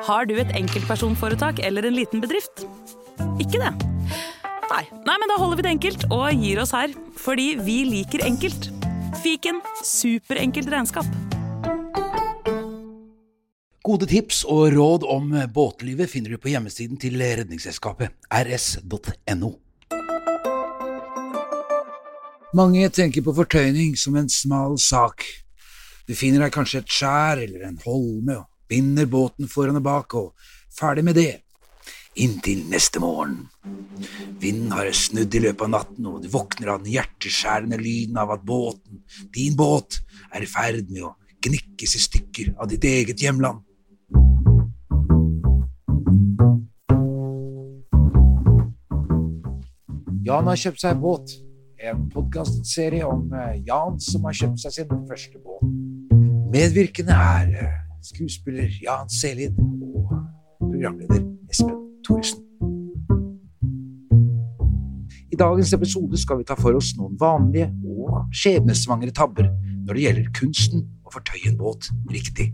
Har du et enkeltpersonforetak eller en liten bedrift? Ikke det? Nei, men da holder vi det enkelt og gir oss her, fordi vi liker enkelt. Fiken superenkelt regnskap. Gode tips og råd om båtlivet finner du på hjemmesiden til Redningsselskapet, rs.no. Mange tenker på fortøyning som en smal sak. Du finner deg kanskje et skjær eller en holme og binder båten foran og bak og ferdig med det. Inntil neste morgen. Vinden har snudd i løpet av natten, og du våkner av den hjerteskjærende lyden av at din båt, er i ferd med å gnikkes i stykker av ditt eget hjemland. Jan har kjøpt seg båt. En podcastserie om Jan som har kjøpt seg sin første båt. Medvirkende er skuespiller Jan Selid og programleder Espen Thoresen. I dagens episode skal vi ta for oss noen vanlige og skjebnesvangre tabber når det gjelder kunsten å fortøye en båt riktig.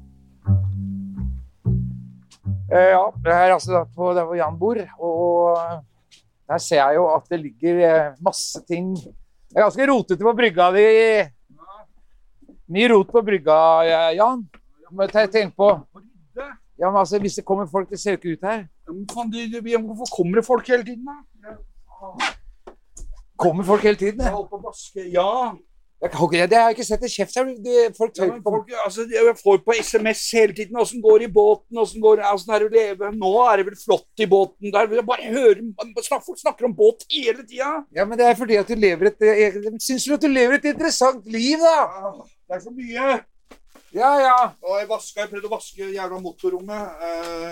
Ja, det er altså der hvor Jan bor, og der ser jeg jo at det ligger masse ting. Det er ganske rotete på brygga di. Mye rot på brygga, Jan. Tenk på. Ja, men altså, hvis det kommer folk, det ser jo ikke ut her. Hvorfor kommer det folk hele tiden, da? Kommer folk hele tiden, Jeg holder på å vaske, ja. Det har jeg ikke sett i kjeft her. Folk tøyer på. Jeg får på SMS hele tiden, hvordan går det i båten, hvordan er det å leve? Nå er det vel flott i båten der. Jeg bare hører, folk snakker om båt hele tiden. Ja, men det er fordi at synes du at du lever et interessant liv, da? Ja, det er så mye. Ja. Og jeg prøvde å vaske jævla motorrommet.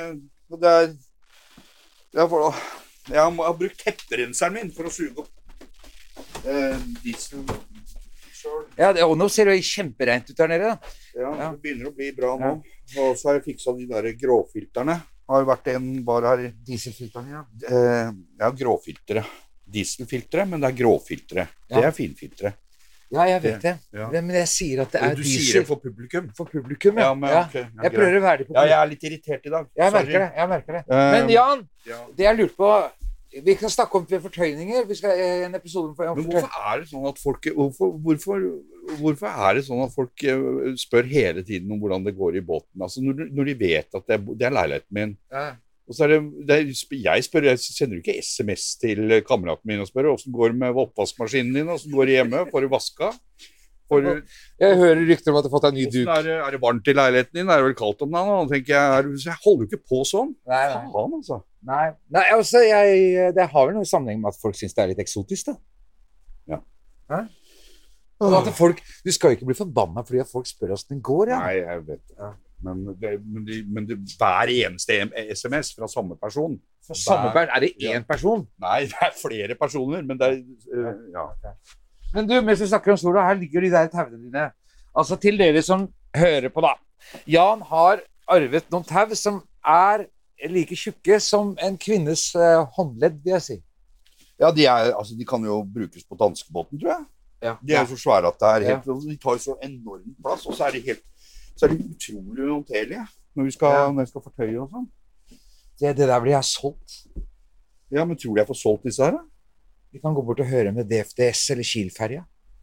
Jeg har brukt tepperenseren min for å suge opp diesel. Ja, og nå ser det kjempereint ut der nede. Ja, det begynner å bli bra nå. Og så har jeg fikset de der gråfilterne. Har vært en bare her. Dieselfilterne, ja, gråfiltere. Dieselfiltere, men det er gråfiltere. Det er finfiltere. Ja, jeg vet det. Ja. Men jeg sier at det er diesel. Du sier det for publikum? For publikum, ja. Okay, jeg prøver å være det på publikum. Ja, jeg er litt irritert i dag. Jeg merker det. Men Jan, det jeg lurer på, vi kan snakke om fortøyninger. Vi skal en episode om fortøyninger. Men hvorfor er det sånn at folk, hvorfor er det sånn at folk spør hele tiden om hvordan det går i båten? Altså når de vet at det er leiligheten min. Ja. Og så jeg sender jo ikke SMS til kameraten min og spør hvordan går det med oppvaskmaskinen din, hvordan går det hjemme, får du vaska? Jeg hører rykter om at du har fått en ny duk. Er det varmt i leiligheten din? Er det vel kaldt om dagen? Tenker jeg holder jo ikke på sånn. Nei. Faen, altså. Nei, altså, det har vel noe sammenheng med at folk synes det er litt eksotisk, da. Ja. Hæ? At du skal jo ikke bli forbannet fordi at folk spør hvordan det går, ja. Nei, jeg vet det. Ja. Men hver eneste SMS fra samme person. Er det én person? Nei, det er flere personer, men det er Okay. Men du, mens vi snakker om sola, her ligger de der tauene dine. Altså til dere som hører på, da. Jan har arvet noen tau som er like tjukke som en kvinnes håndledd, vil jeg si. Ja, de kan jo brukes på danskebåten, tror jeg. Ja. De er så svære at det er helt, de tar så enorm plass, og så er de utrolig håndterlige når jeg skal fortøye og sånn. Det der blir jeg solgt. Ja, men tror du jeg får solgt disse her, da? Vi kan gå bort og høre med DFDS eller Kiel-ferja.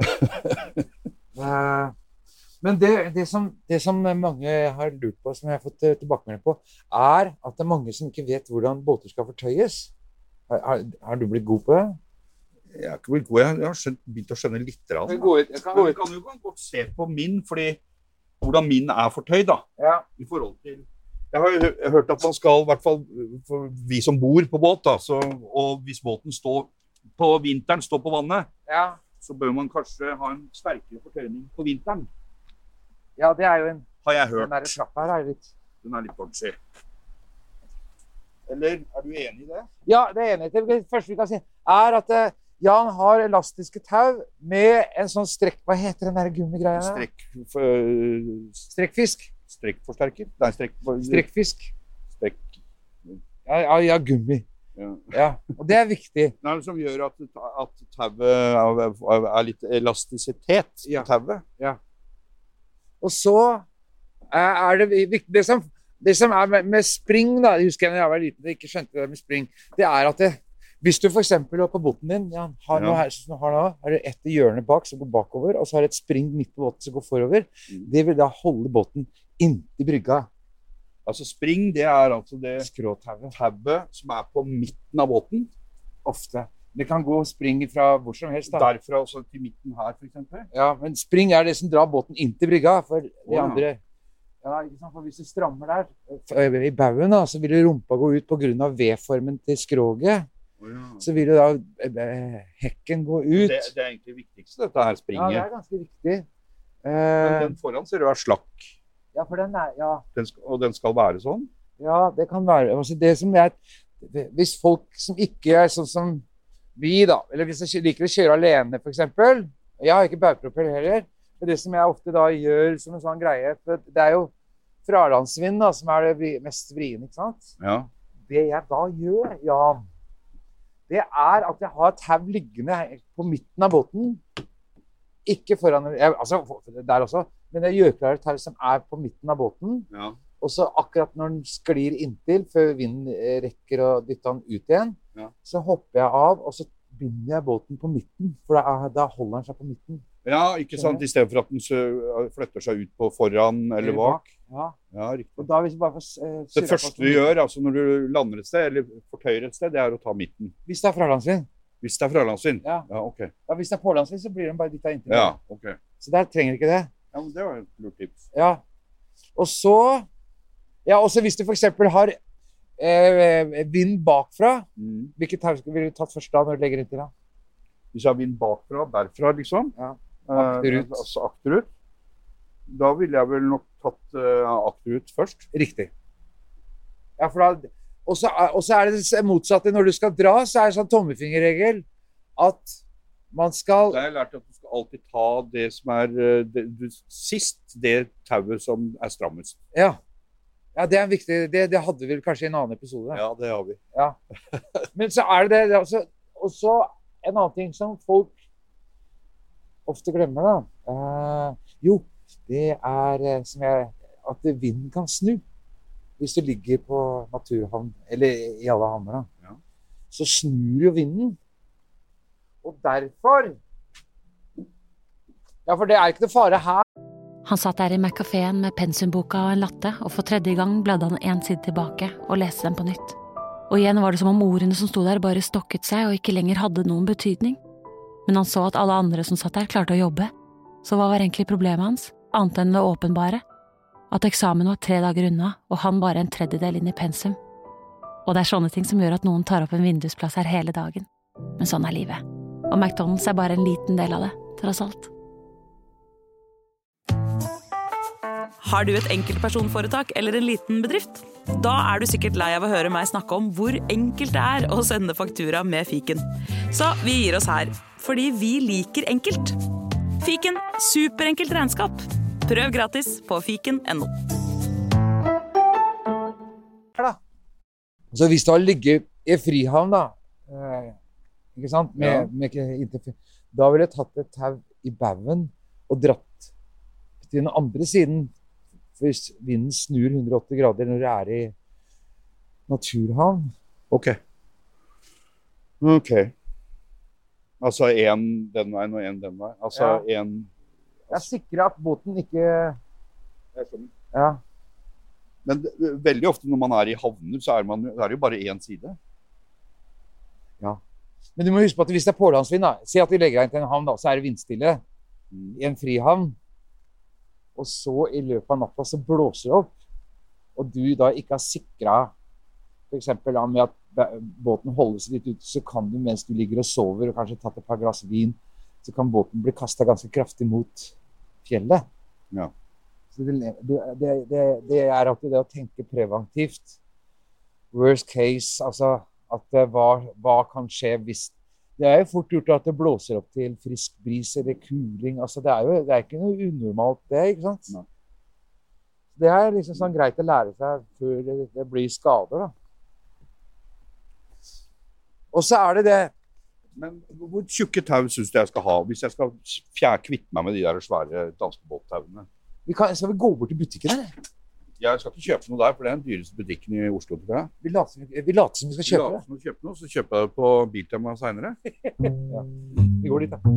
Men det som mange har lurt på, som jeg har fått tilbakemelding på, er at det er mange som ikke vet hvordan båter skal fortøyes. Har du blitt god på det? Jeg har ikke blitt god. Jeg har begynt å skjønne litt. Jeg kan jo godt se på min, fordi hvordan min er fortøyd, da. Ja. I forhold til... Jeg har hørt at man skal, i hvert fall for vi som bor på båt, da, og hvis båten står på vinteren, står på vannet, så bør man kanskje ha en sterkere fortøyning på vinteren. Ja, det er jo har jeg hørt. Den der trappa her er litt... Den er litt dårlig. Eller, er du enig i det? Ja, det er enig. Det første vi kan si er at Jan har elastiske tau med en sånn strekk... Hva heter den der gummigreia? Strekkfisk. Strekkforsterker? Nei, strekkfisk. Ja, gummi. Ja, og det er viktig. Det er det som gjør at tauet er litt elastisitet på tauet. Ja. Og så er det viktig, det som Det som med spring, da, jeg husker jeg når jeg var liten og ikke skjønte det med spring, det at hvis du for eksempel på båten din, har noe her som du har nå, det et hjørne bak som går bakover, og så har det et spring midt på båten som går forover, det vil da holde båten inntil brygga. Altså spring, det altså det skråtauet som på midten av båten. Ofte. Det kan gå spring fra hvor som helst da. Derfra også til midten her, for eksempel. Ja, men spring det som drar båten inntil brygga, for de andre... Ja, ikke sant? For hvis du strammer der i bauen da, så vil rumpa gå ut på grunn av V-formen til skroget. Så vil jo da hekken gå ut. Det egentlig viktigste, dette her springet. Ja, det ganske viktig. Men den foran ser du slakk. Ja, for den ja. Og den skal være sånn? Ja, det kan være. Altså, det som hvis folk som ikke sånn som vi da, eller hvis jeg liker å kjøre alene for eksempel, jeg har ikke baugpropell heller, men det som jeg ofte da gjør som en sånn greie, for det jo fralandsvind da, som det mest vriene, ikke sant? Ja. Det jeg da gjør, Jan, det at jeg har et tau liggende på midten av båten, ikke foran, altså der også, men jeg gjør klart et tau som på midten av båten, ja. Og så akkurat når den sklir inntil, før vinden rekker å dytte den ut igjen, ja. Så hopper jeg av, og så binder jeg båten på midten, for da holder den seg på midten. Ja, ikke sant, i stedet for at den flytter seg ut på foran eller bak. Ja, ja riktig. Og da hvis du bare det første du gjør, altså når du lander et sted, eller fortøyer et sted, det å ta midten. Hvis det fralandsvind. Hvis det fralandsvind? Ja. Ja, ok. Ja, hvis det pålandsvind, så blir den bare dyttet inntil. Ja, ok. Så der trenger ikke det. Ja, men det var et lurt tips. Ja. Og så, hvis du for eksempel har vind bakfra, hvilket tau vil du tatt først da når du legger inntil da? Hvis jeg har vind bakfra, derfra liksom? Ja. Akterut. Altså akterut. Da ville jeg vel nok tatt akterut først. Riktig. Ja, for da... Og så det motsatte. Når du skal dra, så det sånn tommefingerregel at man skal... Da har jeg lært at du skal alltid ta det som sist, det tauet som strammest. Ja. Ja, det viktig. Det hadde vi vel kanskje i en annen episode. Ja, det har vi. Ja. Men så det altså... Og så en annen ting som folk ofte glemmer da. Jo, det som at vinden kan snu. Hvis du ligger på naturhavn, eller i alle havner da. Ja. Så snur jo vinden. Og derfor... Ja, for det ikke noe fare her. Han satt der i McCaféen med pensumboka og en latte, og for tredje gang bladde han en side tilbake og leste den på nytt. Og igjen var det som om ordene som sto der bare stokket seg og ikke lenger hadde noen betydning. Men han så at alle andre som satt der klarte å jobbe. Så hva var egentlig problemet hans, annet enn det åpenbare? At eksamen var 3 dager unna, og han bare en tredjedel inn i pensum. Og det sånne ting som gjør at noen tar opp en vindusplass her hele dagen. Men sånn livet. Og McDonald's bare en liten del av det, tross alt. Har du et enkeltpersonforetak eller en liten bedrift? Da du sikkert lei av å høre meg snakke om hvor enkelt det å sende faktura med fiken. Så vi gir oss her, fordi vi liker enkelt. Fiken, superenkelt regnskap. Prøv gratis på fiken.no. Så hvis du har ligget i frihavn da, ikke sant? Da ville jeg tatt et tau i bauen og dratt til den andre siden, hvis vinden snur 180 grader når du i naturhavn. Ok. Ok. Altså en den veien og en den veien. Altså en... Jeg sikrer at båten ikke... Jeg skjønner. Ja. Men veldig ofte når man i havner, så det jo bare en side. Ja. Men du må huske på at hvis det pålandsvind da, si at vi legger deg inn til en havn da, så det vindstille i en frihavn. Og så i løpet av natta så blåser det opp, og du da ikke har sikret, for eksempel med at båten holdes litt ut, så kan du mens du ligger og sover og kanskje tatt et par glass vin, så kan båten bli kastet ganske kraftig mot fjellet. Ja. Så det at det å tenke preventivt, worst case, altså at hva kan skje hvis det jo fort gjort at det blåser opp til frisk bris eller kuling. Altså det ikke noe unormalt det, ikke sant? Nei. Det liksom sånn greit å lære seg før det blir skader da. Og så det. Men hvor tjukke tau synes du jeg skal ha, hvis jeg skal kvitte meg med de der svære danske båttauene? Skal vi gå bort til butikken, eller? Jeg skal ikke kjøpe noe der, for det er den dyreste butikken i Oslo, tror jeg. Vi later som vi skal kjøpe det. Kjøpe noe, så kjøper jeg det på Biltema senere. Ja. Vi går dit da.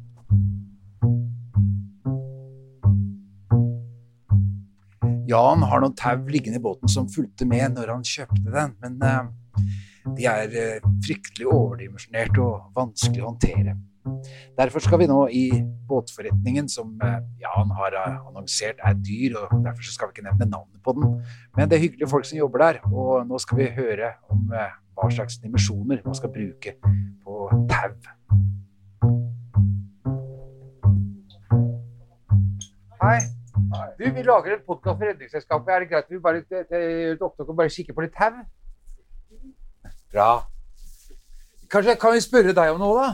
Jan har noen tau liggende i båten som fulgte med når han kjøpte den, men de er fryktelig overdimensjonert og vanskelig å håndtere. Derfor skal vi nå i båtforretningen som Jan har annonsert dyr, og derfor skal vi ikke nevne navnet på den. Men det er hyggelige folk som jobber der, og nå skal vi høre om hva slags dimensjoner man skal bruke på tau. Hei. Du, vi lager en podcast for Redningsselskapet. Er det greit at vi bare gjør et opptak og bare kikker på litt tau? Bra. Kanskje kan vi spørre deg om noe da?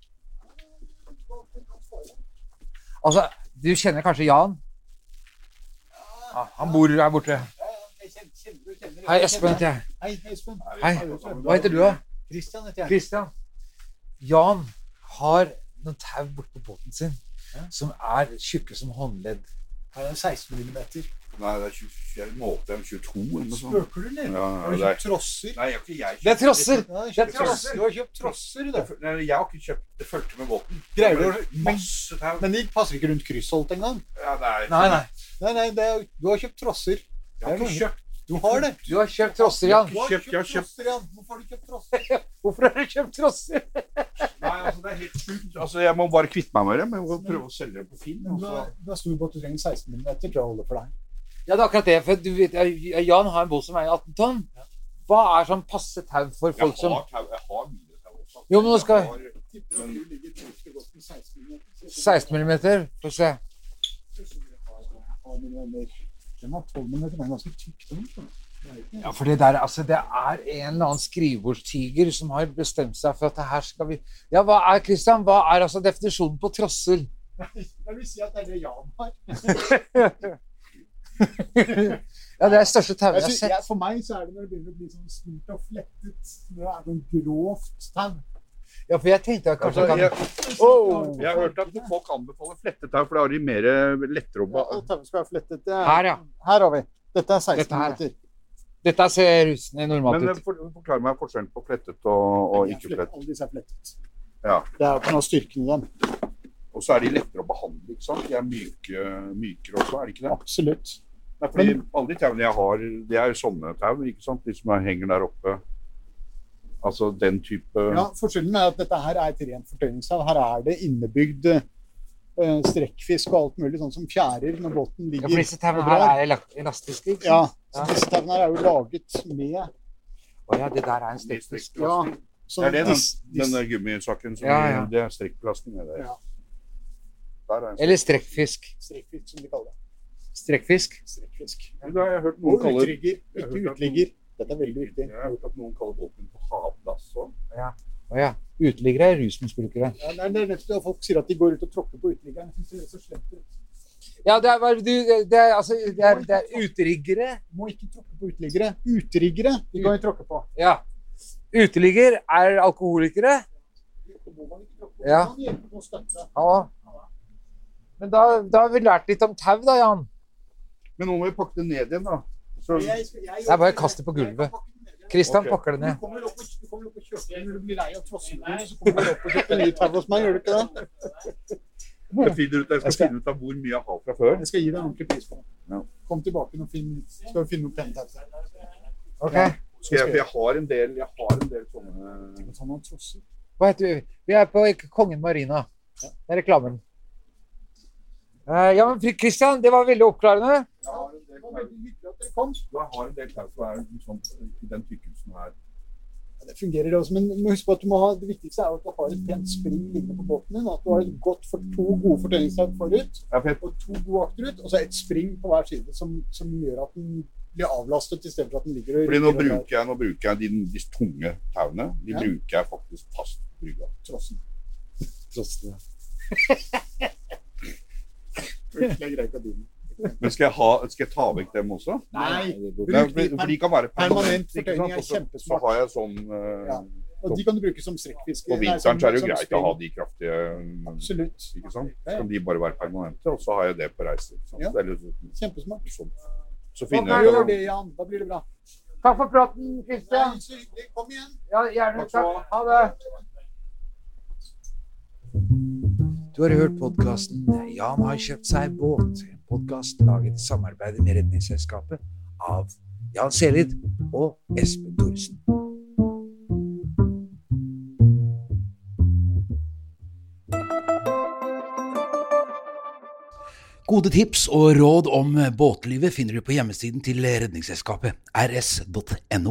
Altså, du kjenner kanskje Jan? Ja, han bor her borte. Hei, Espen heter jeg. Hei, Espen. Hei, hva heter du da? Christian heter jeg. Christian. Jan har noen tau bort på båten sin, som er tjukke som håndledd. Her er det 16 millimeter. Nei, det er 22 eller noe sånt. Spøker du, eller? Ja, Har du kjøpt trosser? Nei, jeg har ikke kjøpt. Det er trosser! Ja, du har kjøpt trosser, du. Nei, jeg har ikke kjøpt. Det fulgte med båten. Greier du å... Masse tau. Men de passer ikke rundt kryssholt engang. Ja, nei. Nei, du har kjøpt trosser. Jeg har ikke kjøpt. Du har det. Du har kjøpt trosser, Jan. Jeg har kjøpt. Trosser, Jan. Hvorfor har du kjøpt trosser? Hvorfor har du kjøpt trosser? Nei, altså det er helt sjukt. Altså jeg må bare kvitte meg med det, men jeg må prøve å selge det på Finn. Du har stor båt, du trenger 16 millimeter til å holde for deg. Ja, det er akkurat det, for du vet, Jan har en båt som er 18 tonn. Hva er sånn passe tau for folk som... Jeg har mye tau også. Jo, men nå skal... Tipper at du ligger trygt godt med 16 millimeter. 16 millimeter, få se. Den var 12 millimeter, den er ganske tykk. Ja, for det der, altså, det er en eller annen skrivebordstiger som har bestemt seg for at det her skal vi... Ja, hva er, Christian, hva er altså definisjonen på trosser? Jeg vil si at det er det Jan har. Ja, det er største tau jeg har sett. For meg så er det når det begynner å bli sånn smurt og flettet, når det er sånn grovt tau. Ja, for jeg tenkte at kanskje Jeg har hørt at folk anbefaler flettet tau, for da har de mer lettere å... Ja, og tauet skal være flettet. Her, ja. Her har vi. Dette er 16 meter. Dette ser normalt ut. Men forklar meg forskjellen på flettet og ikke flettet. Alle disse er flettet. Ja. Det er på noen av styrkene i dem. Og så er de lettere å behandle, ikke sant? De er mykere også, er det ikke det? Absolutt. Nei, fordi alle de tauene jeg har, det er sånne tau, ikke sant? De som henger der oppe. Altså den type... Ja, forskjellen er at dette her er et rent fortøyningstau. Her er det innebygd strekkfisk og alt mulig, sånn som fjærer når båten ligger... Ja, for disse tauene her er elastiske, ikke sant? Ja, så disse tauene her er jo laget med... Åja, det der er en strekkfisk. Ja. Det er det denne gummisaken som det er strekkbelastning. Ja. Eller strekkfisk. Strekkfisk, som de kaller det. Strekkfisk? Strekkfisk. Ja, det har jeg hørt noen kaller... Utrygger, ikke utligger. Dette er veldig viktig. Jeg har hørt at noen kaller båten på havplass også. Ja. Åja, uteliggere er rusmisbrukere. Ja, det er nettopp det folk sier at de går ut og tråkker på uteliggeren. Jeg synes det er så slett ut. Ja, det er uteriggere. Du må ikke tråkke på uteliggere. Uteriggere, de kan vi tråkke på. Ja. Uteligger er alkoholikere. Ja. Ja. Men da har vi lært litt om tau da, Jan. Men nå må vi pakke det ned igjen da. Så... Det er bare kaste på gulvet. Kristian pakker det ned. Du kommer opp og kjøper når du blir lei av trossene, så kommer du opp og kjøper nye tau hos meg, gjør du ikke det? Jeg skal finne ut av hvor mye jeg har fra før. Jeg skal gi deg en ordentlig pris på det. Ja. Kom tilbake og skal vi finne noen penne tau. Ok. Jeg har en del sånne trosser. Hva heter vi? Vi er på Kongen Marina. Det er reklamen. Ja, men Kristian, det var veldig oppklarende. Ja, det var veldig hyggelig at dere kom. Jeg har en del tau som er liksom, i den tykkelsen her. Ja, det fungerer det også, men husk på at det viktigste er at du har et pent spring liggende på båten din, at du har et godt for 2 gode fortøyningstau forut, og 2 gode akterut, og så et spring på hver side som gjør at den blir avlastet i stedet for at den ligger og... Fordi nå bruker jeg de tunge tauene, de bruker jeg faktisk fast brygga. Trossen, ja. Men skal jeg ta vekk dem også? Nei, for de kan være permanent fortøyning er kjempesmart. Så har jeg sånn... Og de kan du bruke som strekkfiske. På vinteren så er det jo greit å ha de kraftige... Absolutt. Ikke sant? Så kan de bare være permanente, og så har jeg det på reise. Ja, kjempesmart. Så finner jeg gjør det, Jan. Da blir det bra. Takk for praten, Kristian. Så hyggelig. Kom igjen. Ja, gjerne. Takk. Ha det. Du har hørt podcasten Jan har kjøpt seg båt. En podcast laget i samarbeid med Redningsselskapet av Jan Selid og Espen Thoresen. Gode tips og råd om båtlivet finner du på hjemmesiden til Redningsselskapet, rs.no.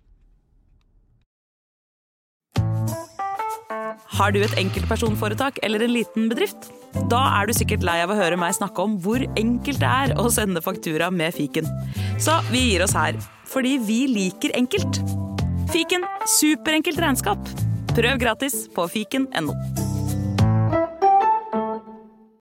Har du et enkeltpersonforetak eller en liten bedrift? Da er du sikkert lei av å høre meg snakke om hvor enkelt det er å sende faktura med Fiken. Så vi gir oss her, fordi vi liker enkelt. Fiken, superenkelt regnskap. Prøv gratis på fiken.no.